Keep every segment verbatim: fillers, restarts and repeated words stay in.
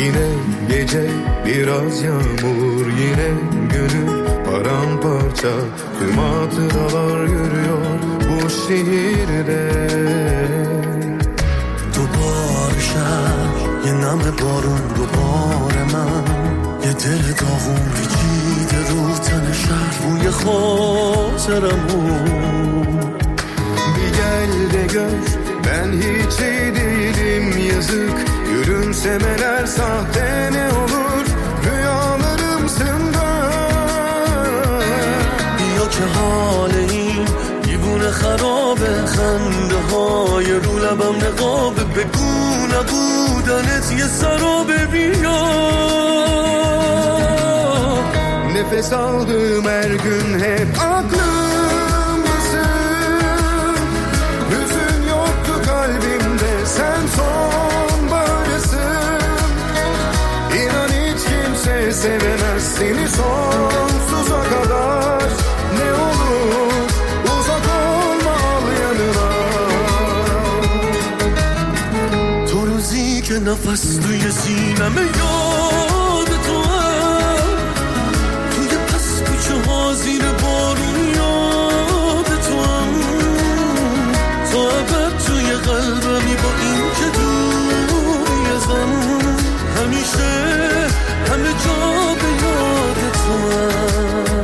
Yine gece biraz yağmur, yine gönül paramparça. Tüm hatıralar yürüyor bu şehirde. دوباره شب یه نم بارون دوباره من یه دل داغون پیچیده رو تن شهر بوی خاطرمون. Bir gel de gör ben hiç iyi değilim yazık. Gülümsemeler sahte ne olur rüyalarımsın da. بیا که حال این دیوونه خرابه خنده های رو لبم نقابه بگو نبودنت یه سرابه بیا. Nefes aldığım her gün hep aklımdasın. Hüzün yoktu kalbimde sen sonbaharsın. İnan hiç kimse sevemez seni sonsuza kadar. Ne olur uzak olma al yanına. تو روزی که نفس توی سینمه یاد تو هم توی پس کوچه ها زیر بارون یاد تو هم تا ابد توی قلبمی با این که دوری ازم همیشه همه جا به یاد تو هم.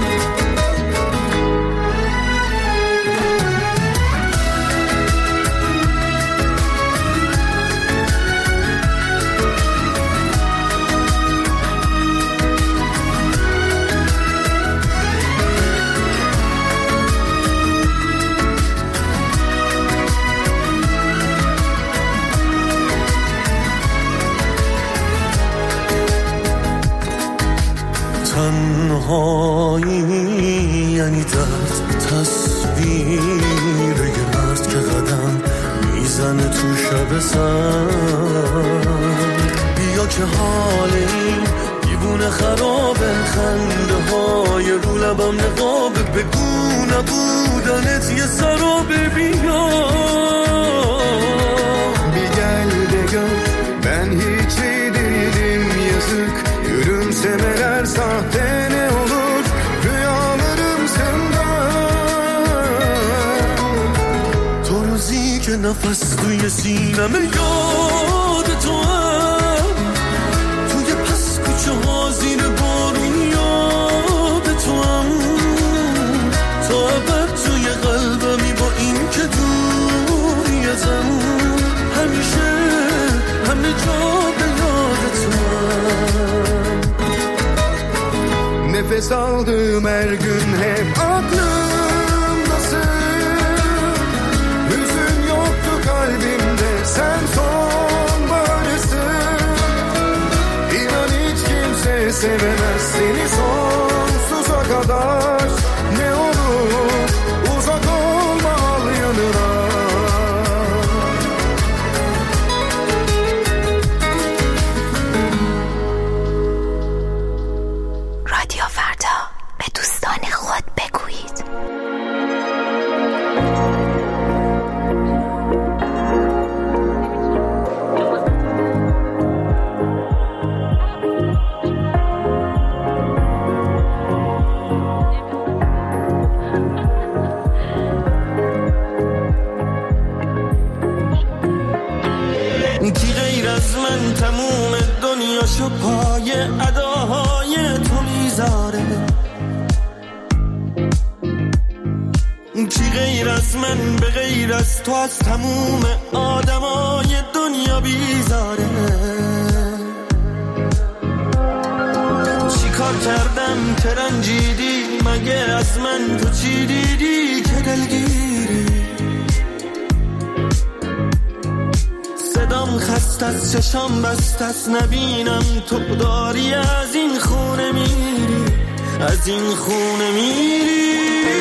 تنهایی یعنی درد تصویر یه مرد که قدم میزنه تو شب سر. بیا که حال این دیوونه خرابه خنده های رو لبم نقابه بگو نبودنت یه سرابه بیا. Bir gel de gör ben hiç iyi değilim yazık. Gülümsemeler sahte ne olur rüyalarımsın da. تو روزی که نفس توی سینمه یاد تو هم توی پس کوچه ها زیر بارون یاد تو هم تا ابد توی قلبمی با این که دوری ازم همیشه همه جا به یاد تو هم. Nefes aldığım her gün hep aklımdasın. Hüzün yoktu kalbimde sen sonbaharsın. İnan hiç kimse sevemez seni sonsuza kadar. Ne olur uzak olma al yanına. رادیو فردا به دوستان خود بگویید. کی غیر از من تموم دنیاشو پای اداهای تو میذاره. کی غیر از من به غیر از تو از تموم آدمای دنیا بیزاره. چی کار کردم که رنجیدی مگه از من تو چی دیدی که دلگیری. صدام خست از چشام بست از نبینم تو داری از این خونه میری از این خونه میری.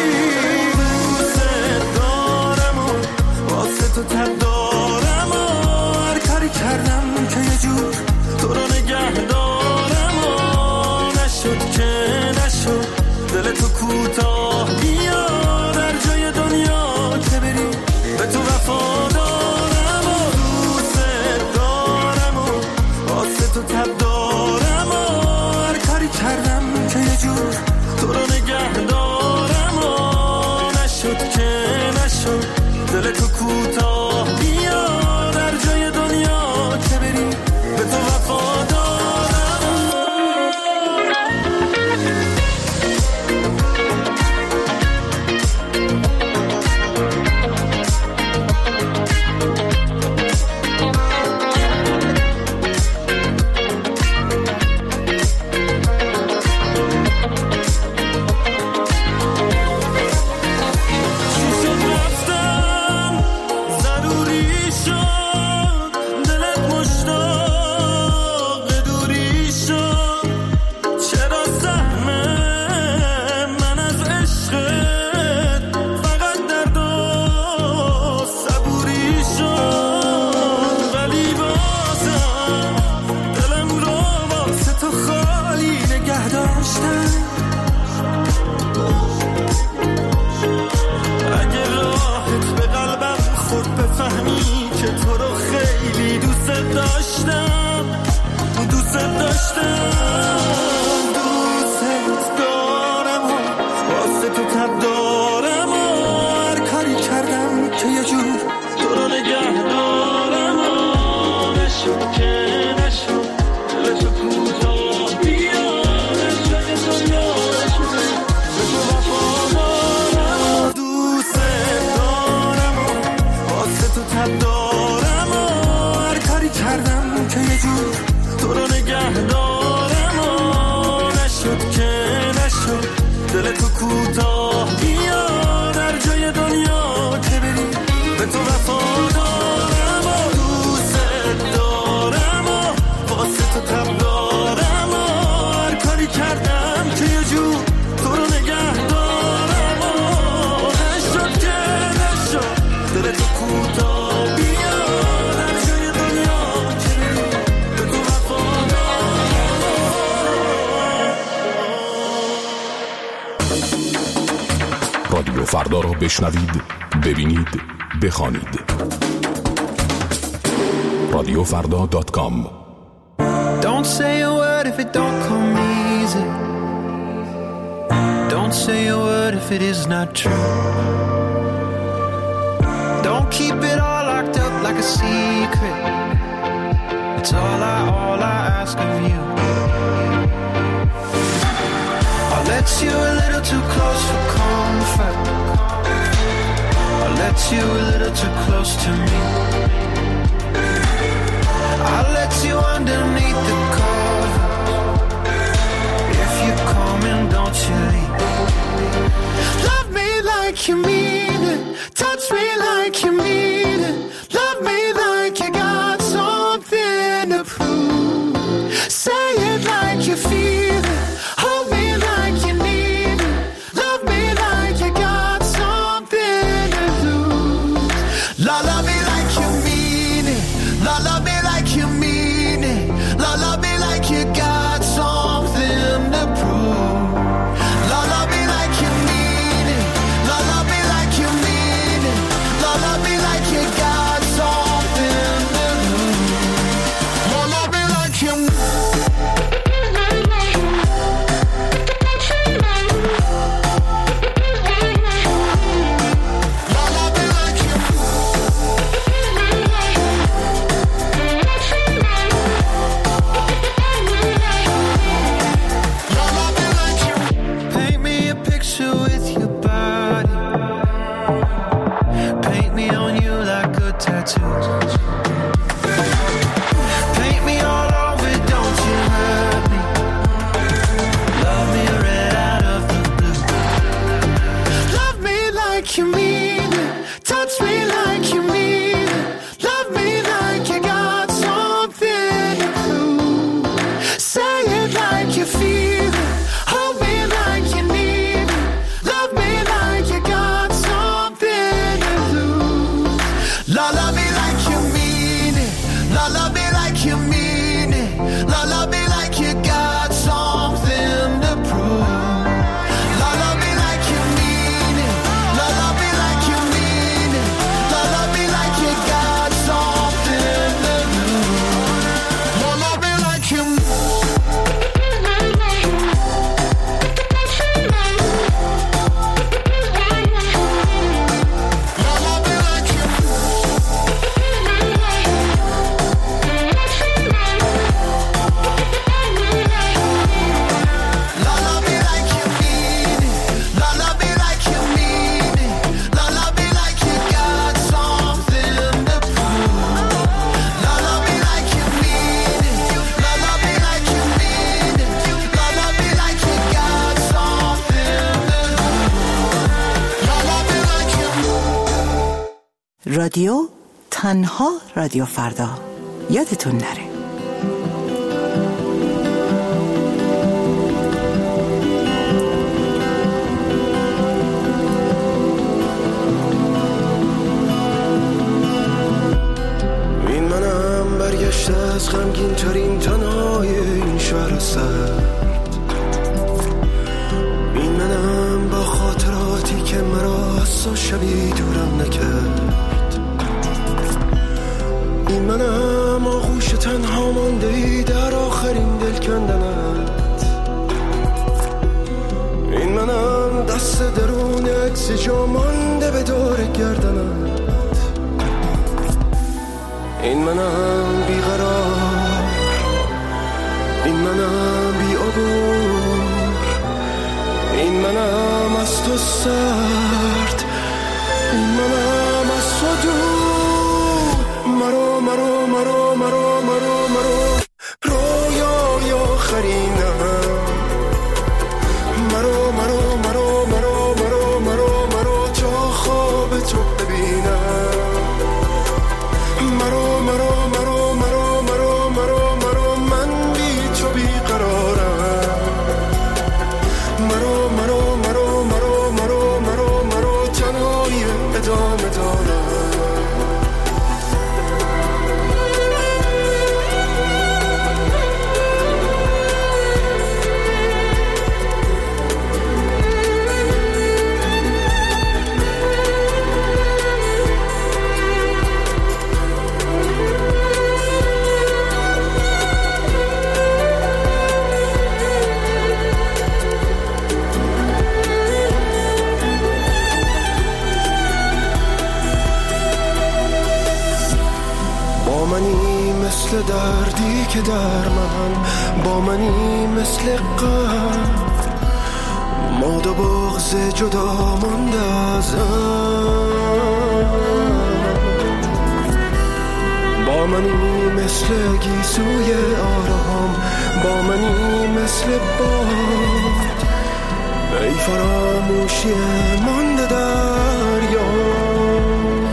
تو تب دارم و هر کاری کردم که یه جور تو رو نگه دارم و نشد که نشد دل تو کوتاه بیا در جای دنیا که بری به تو وفا دارم و دوست دارم و واسه تو تب که تو رو خیلی دوست داشتم، دوست داشتم، دوست دارم و واسه تو تب دارم و هر کاری کردم که یه جور تو رو نگه دارم و نشد که نشد دل تو کوتاه بیاد نشد دنیا نشده به تو وفا دارم دوست دارم و واسه تو تب دارم و هر کاری کردم که یه جور تو رو نگه دارم و نشد که نشد دل تو کوتاه بیاد هر جای دنیا که بری به تو وفا دارم و دوست دارم و واسه تو تب دارم و هر کاری کردم که یه جور تو رو نگه دارم و نشد که نشد دل تو کوتاه بیاد هر جای دنیا که بری به تو وفا دارم. رادیو فردا را بشنوید، ببینید، بخوانید. رادیو فردا دات کام. Don't say a word if it don't come easy. Don't say a word if it is not true. Don't keep it all locked up like a secret. It's all I, all I ask of you. I'll let you a little too close for comfort. I'll let you a little too close to me. I'll let you underneath the cover. If you come in, don't you leave. Love me like you mean it. Touch me like you mean it. Love me like you got something to prove. Say it like you feel it. Hold me like you need it. Love me like you got something to lose. La love me like you mean it. La love me like you mean it. La love me like you got something to prove. La love me like you mean it. La love me like you mean it. La love me like you got something to lose. La love me like you mean it. Paint me a picture with your body. Paint me on you like good tattoos. Paint me all over, don't you hurt me. Love me red out of the blue. Love me like you mean it. Touch me like you mean it. Love me like you got something to prove. Say it like you feel it. Hold me like you need it. Love me like you got something to lose. La love me like you mean it. La love me like you mean it. La love me like you got something to prove. La love me like you mean it. La love me like you mean it. La love me like you got something to lose. La love me like you mean it. رادیو تنها رادیو فردا، یادتون نره. این منم برگشته از غمگین ترین تنهای این شهر سرد. این منم با خاطراتی که مرا از شبی دورم نکرد. این منم آغوش تنها مانده ای در آخرین دل کندنت، این منم دست درون عکس جا مانده به دور گردنت، این منم بیقرار، این منم بی عبور، این منم از تو سرد، این منم از تو دور. مرو مرو مرو مرو مرو مرو رویای آخرینم، مرو مرو مرو مرو مرو مرو مرو تا خواب تو ببینم، مرو مرو مرو مرو مرو مرو مرو من بی تو بیقرارم، مرو مرو مرو مرو مرو مرو مرو تنهایی ادامه دارم. مثل دردی که در من با منی، مثل غم ماد و بغض جدا مانده ازم، با منی مثل گیسوی آرام، با منی مثل باد، ای فراموشی مانده در یاد،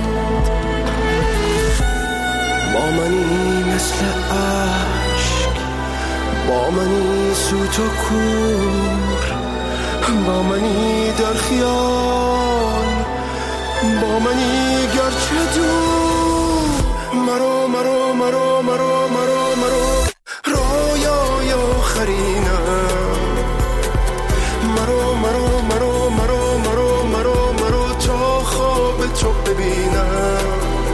با منی مثل عشق، با منی سوت و کور، با منی در خیال، با منی گرچه دور. مرو مرو مرو مرو مرو مرو رویای آخرینم، مرو مرو مرو مرو مرو مرو مرو تا خواب تو ببینم،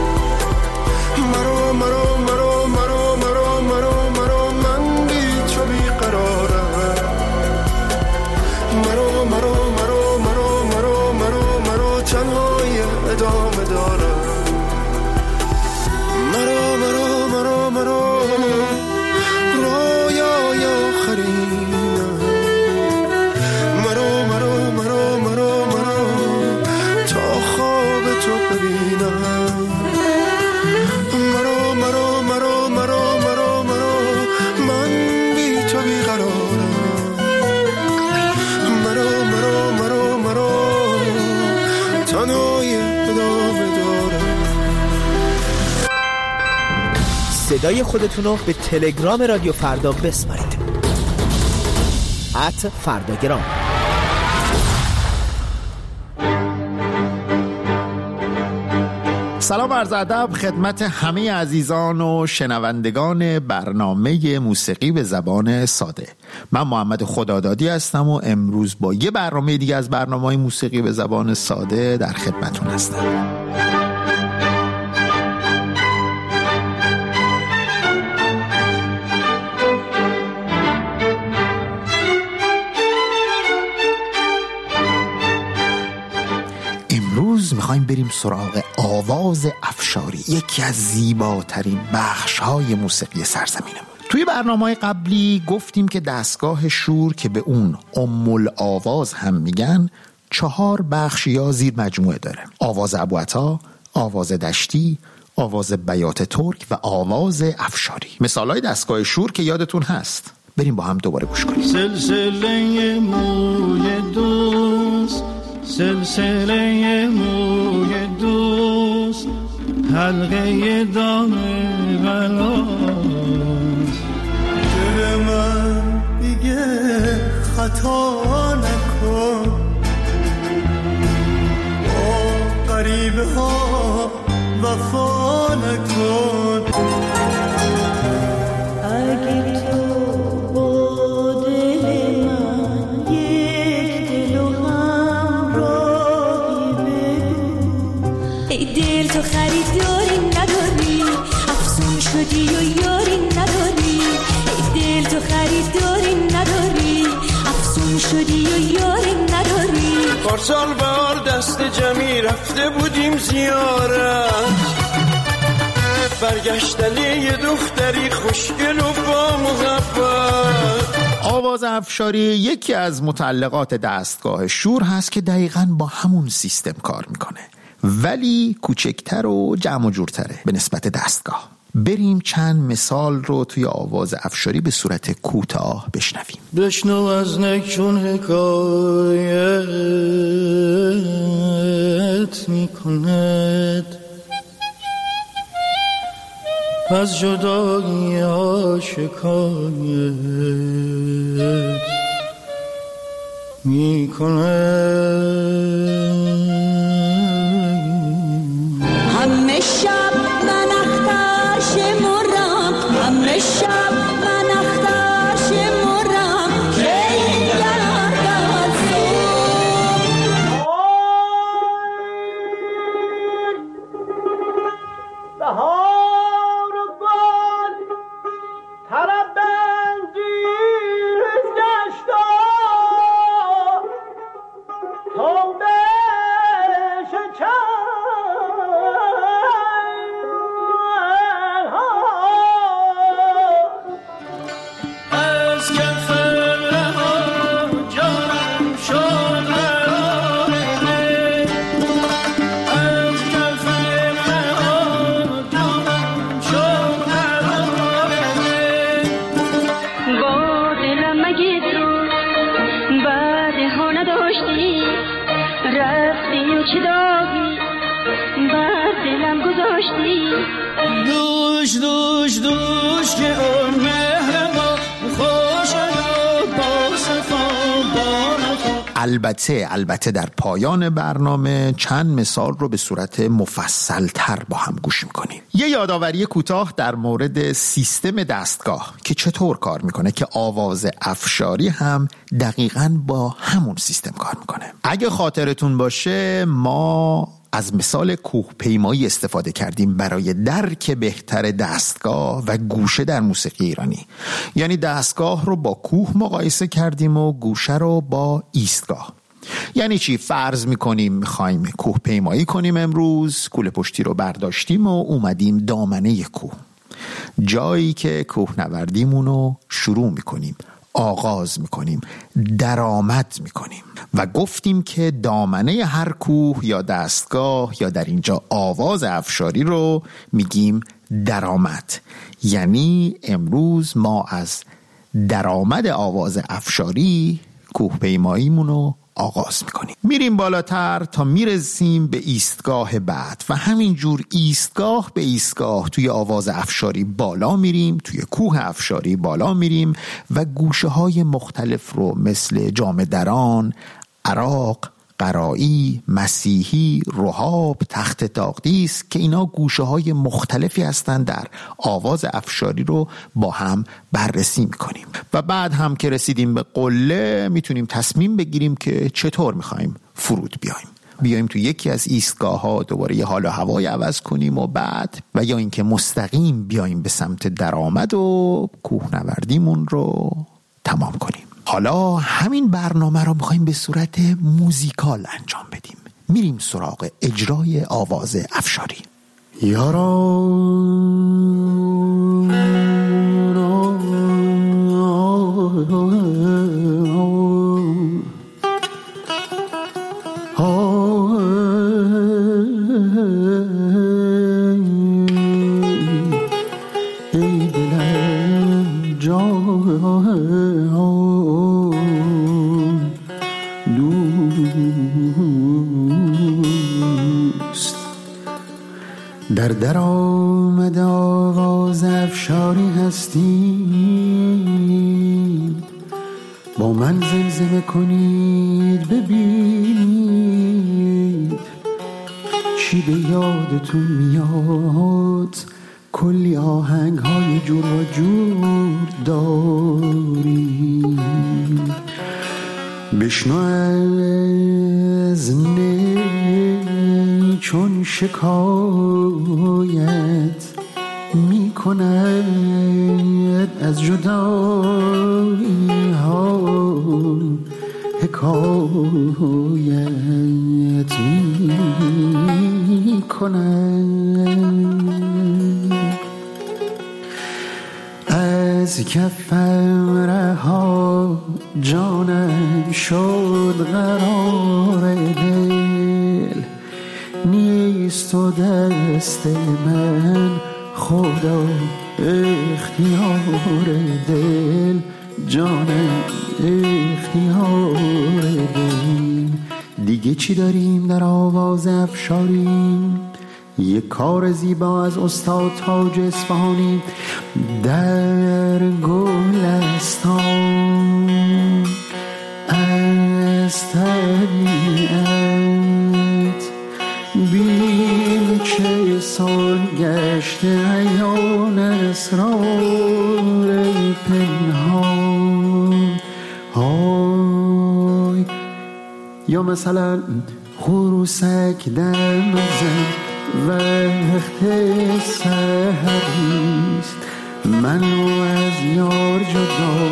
مرو مرو مرو مرو مرو مرو مرو من بی تو بیقرارم، مرو مرو مرو مرو مرو مرو مرو تنهایی ادامه دارم، مرو مرو مرو مرو رویای آخرینم، مرو مرو مرو مرو مرو تا خواب تو ببینم، مرو مرو مرو مرو مرو مرو من بی تو بیقرارم، مرو مرو مرو مرو تنهایی ادامه دارم. صدای خودتونو به تلگرام رادیو فردا بسپارید، ات فرداگرام. سلام عرض ادب خدمت همه عزیزان و شنوندگان برنامه موسیقی به زبان ساده. من محمد خدادادی هستم و امروز با یه برنامه دیگه از برنامه‌های موسیقی به زبان ساده در خدمتون هستم. امروز میخوایم بریم سراغ آواز افشاری، یکی از زیباترین بخش‌های موسیقی سرزمینمون. توی برنامه‌های قبلی گفتیم که دستگاه شور که به اون ام الآواز هم میگن چهار بخش یا زیر مجموعه داره: آواز ابوعطا، آواز دشتی، آواز بیات ترک و آواز افشاری. مثالای دستگاه شور که یادتون هست. بریم با هم دوباره گوش کنیم. سلسله موی دوست، سلسله موی دوست، حلقه دام بلاست. دل من دیگه خطا نکن، با غریبه ها وفا نکن. اگه تو با دل من یک دل و همراهی بگو، ای دل تو خریداری نداری، افسون پارسال بار دست جمعی رفته بودیم زیارت، برگشتنی یه دختری خوشگل و با محبت. آواز افشاری یکی از متعلقات دستگاه شور هست که دقیقاً با همون سیستم کار میکنه، ولی کوچکتر و جمع و جورتره به نسبت دستگاه. بریم چند مثال رو توی آواز افشاری به صورت کوتاه بشنویم. بشنو از نکچون حکایت میکند، از جدایی ها شکایت میکند. همه شب من اختر شمرم، همه شب من اختر شمرم، که این گردد صبح. دوش دوش دوش که اون مهر ما خوش با صفا با نفا. البته البته در پایان برنامه چند مثال رو به صورت مفصل تر با هم گوش میکنیم. یه یادآوری کوتاه در مورد سیستم دستگاه که چطور کار میکنه، که آواز افشاری هم دقیقاً با همون سیستم کار میکنه. اگه خاطرتون باشه ما از مثال کوه پیمایی استفاده کردیم برای درک بهتر دستگاه و گوشه در موسیقی ایرانی. یعنی دستگاه رو با کوه مقایسه کردیم و گوشه رو با ایستگاه. یعنی چی؟ فرض میکنیم میخوایم کوه پیمایی کنیم امروز، کوله پشتی رو برداشتیم و اومدیم دامنه کوه، جایی که کوهنوردیمون رو شروع میکنیم، آغاز میکنیم، درآمد میکنیم و گفتیم که دامنه هر کوه یا دستگاه یا در اینجا آواز افشاری رو میگیم درآمد. یعنی امروز ما از درآمد آواز افشاری کوه پیماییمون رو آغاز میکنیم، میریم بالاتر تا میرسیم به ایستگاه بعد و همینجور ایستگاه به ایستگاه توی آواز افشاری بالا میریم، توی کوه افشاری بالا میریم و گوشه های مختلف رو مثل جام دران، عراق، قرایی، مسیحی، رهاب، تخت تاقدیس که اینا گوشه های مختلفی هستن در آواز افشاری رو با هم بررسی میکنیم و بعد هم که رسیدیم به قله میتونیم تصمیم بگیریم که چطور میخوایم فرود بیایم، بیایم تو یکی از ایستگاه ها دوباره یه حال و هوای عوض کنیم و بعد و یا اینکه مستقیم بیایم به سمت درآمد و کوهنوردیمون رو تمام کنیم. حالا همین برنامه رو میخوایم به صورت موزیکال انجام بدیم. میریم سراغ اجرای آواز افشاری. در در آمد آواز افشاری هستی، با من زمزمه کنید ببینید چی به یادتون میاد، کلی آهنگ های جور و جور دارید. بشنو از نی چون شکایت می کند، از جدایی ها حکایت می کنم. از کفم رها جانم شد قرار دل، نیست و دست من خدا اختیار دل، جانم اختیار دل. دیگه چی داریم در آواز افشاریم؟ یک کار زیبا از استاد تاج اصفهانی در گلستان. از طبیعت بین که سال گشته ایان اسرار پنهان های، یا مثلا خروسک در مزن وقت سحریست، منو از یار جدا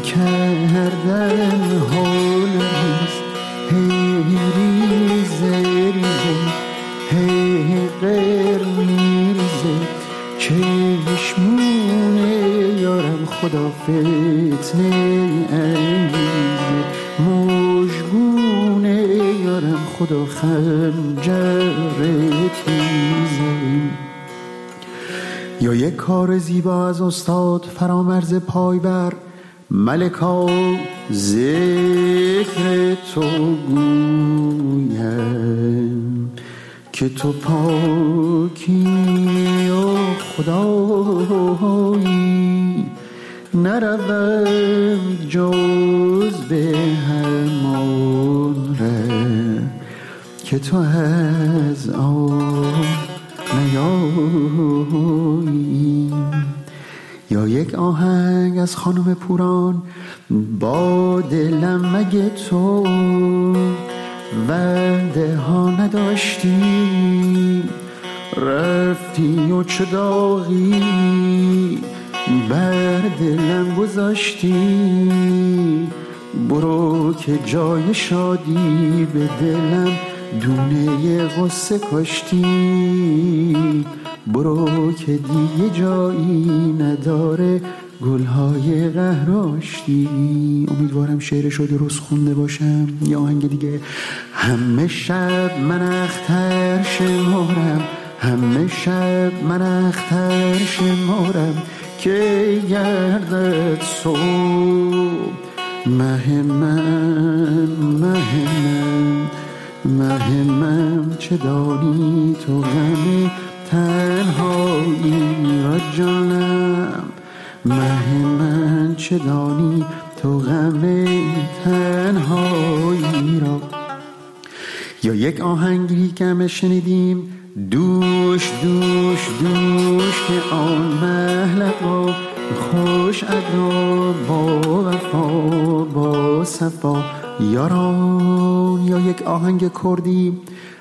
کردن حال نیست. هی ریزه ریزه هی غیر میریزه، چشمونه یارم خدا فتنه انگیزه، مژگونه یارم خدا خنجر تیزه. یا یک کار زیبا از استاد فرامرز پایبر ملکا ذکر تو گویم که تو پاکی و خدایی، نروم جز به همان ره که تو از آن نیایی. یا یک آهنگ از خانم پوران با دلم مگه تو وعده ها نداشتی، رفتی و چه داغی بر دلم گذاشتی، برو که جای شادی به دلم دونه غصه کاشتی، برو که دیگه جایی نداره گلهای قهراشتی. امیدوارم شعرشو درست خونده باشم. یا آهنگ دیگه. همه شب من اختر شمارم، همه شب من اختر شمارم که گردد صبح، مه من مه من مه من چه دانی تو غم تنهایی را جانم، مه من چه دانی تو غم تنهایی را. یا یک آهنگی که همه شنیدیم، دوش دوش دوش که آن محلقا خوش ادا با وفا با صفا یاران. یا یک آهنگ کردی،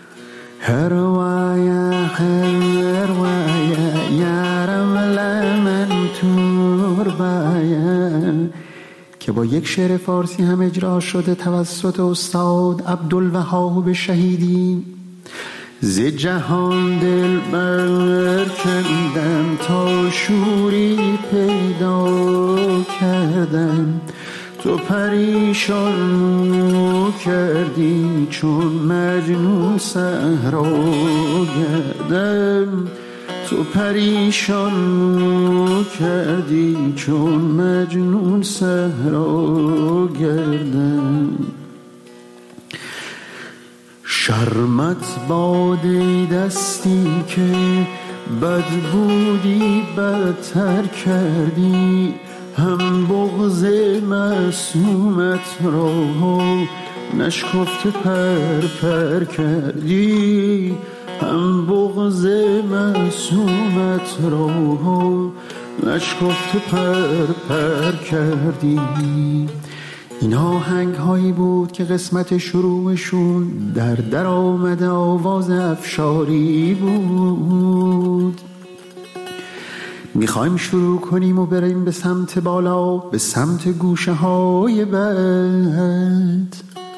هروایا هروایا یارم لمن توربایا، که با یک شعر فارسی هم اجرا شده توسط استاد عبدالوهاب شهیدی. ز جهان دل برکندم تا شوری پیدا کردم، تو پریشان کردی چون مجنون صحرا گردم، تو پریشان کردی چون مجنون صحرا گردم. شرمت باده دستی که بد بودی بدتر کردی، هم بغض معصومت را نشکفته پر پر کردی، هم بغض معصومت را نشکفته پر پر کردی. این آهنگ هایی بود که قسمت شروعشون در در آمد آواز افشاری بود. میخوایم شروع کنیم و بریم به سمت بالا، به سمت گوشه های بد.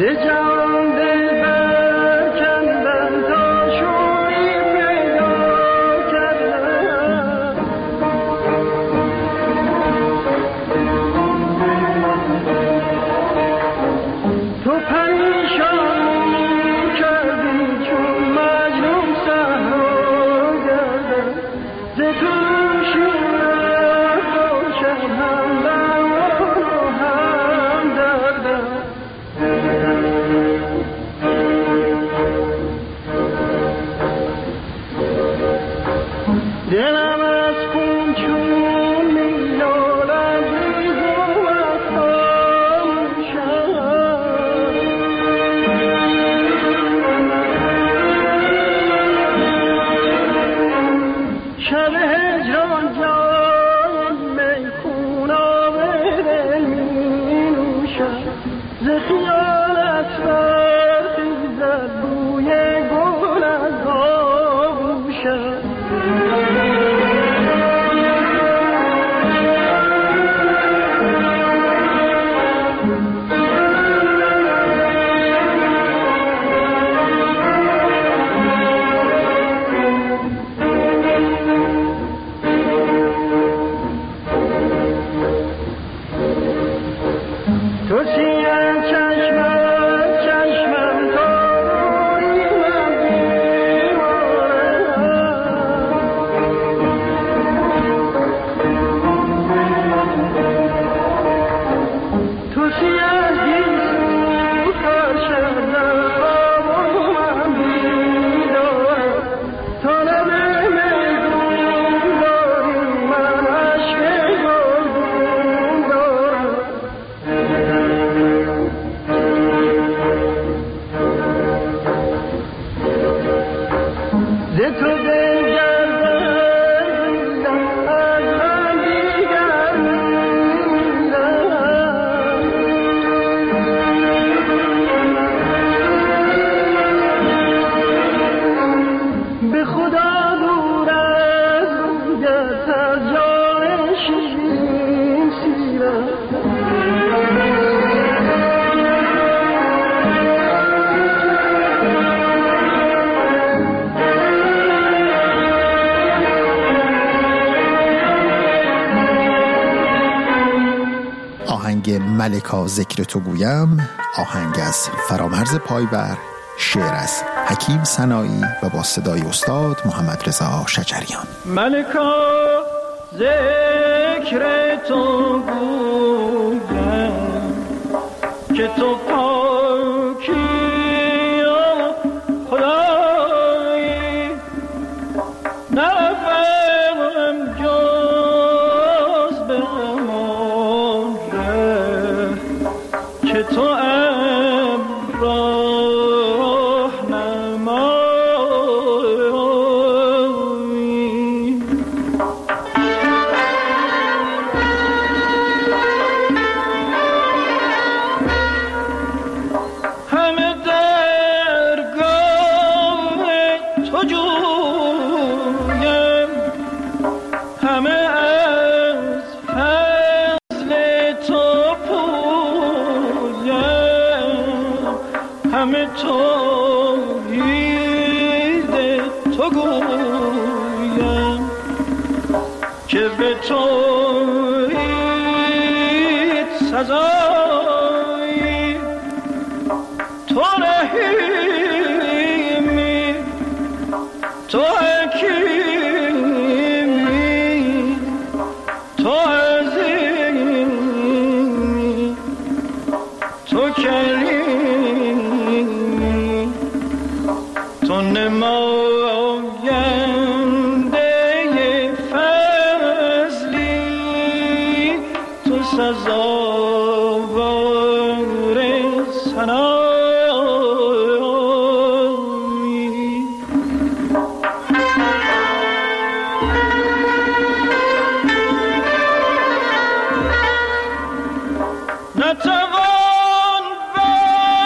ملکا ذکر تو گویم، آهنگ از فرامرز پایور، شعر از حکیم سنایی و با صدای استاد محمد رضا شجریان. ملکا ذکر تو گویم که تو پاکی و خدایی، نفهم جز به امان که تو امراه نمایی. همه درگاه تو جویم، همه از فضل تو همه توحید تو گویم که به توحید سزایی. تو رحیمی، تو حکیمی، تو عظیمی، تو کریمی، تو نماینده فضلی، تو سزاوار ثنایی. نتوان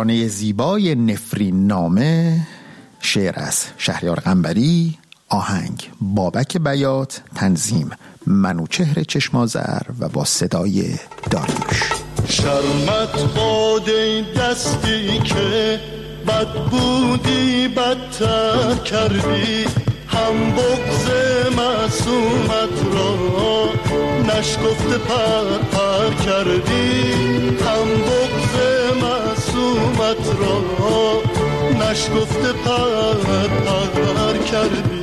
ترانه زیبای نفرین نامه، شعر از شهریار قنبری، آهنگ بابک بیات، تنظیم منوچهر چشمازر و با صدای داریوش. شرمت باده دستی که بد بودی بدتر کردی، هم بغض معصومت را نشکفته پر پر کردی، هم بغض معصومت را نشکفته پر پر کردی.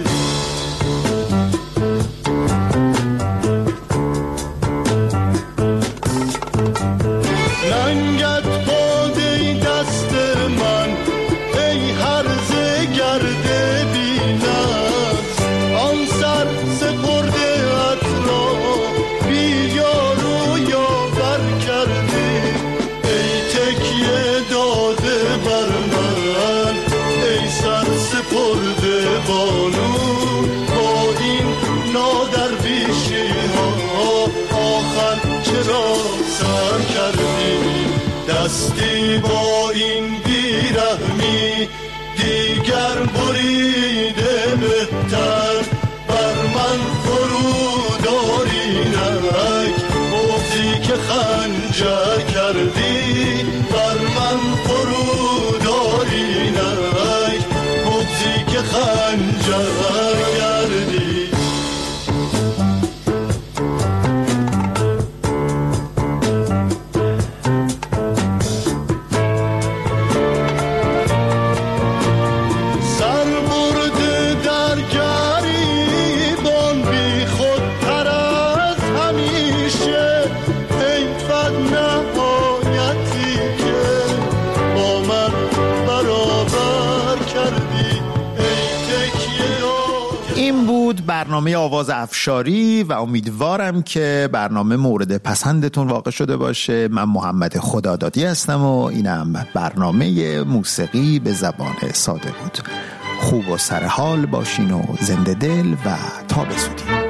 لنگت باده دست من ای هرزه گرده بینست، آن سر سپرده ات را بی یار و یاور کردی. ای تکیه داده بر من ای سر سپرده بانو، با این نادرویشی ها آخر چرا سر کردی. دستی با این بیرحمی دیگر بریده بهتر، بر من فرود آرینک بغضی که خنجر کردی. بر من فرود آرینک بغضی که خنجر کردی. برنامه آواز افشاری و امیدوارم که برنامه مورد پسندتون واقع شده باشه. من محمد خدادادی هستم و اینم برنامه موسیقی به زبان ساده بود. خوب و سرحال باشین و زنده دل و تا بسودین.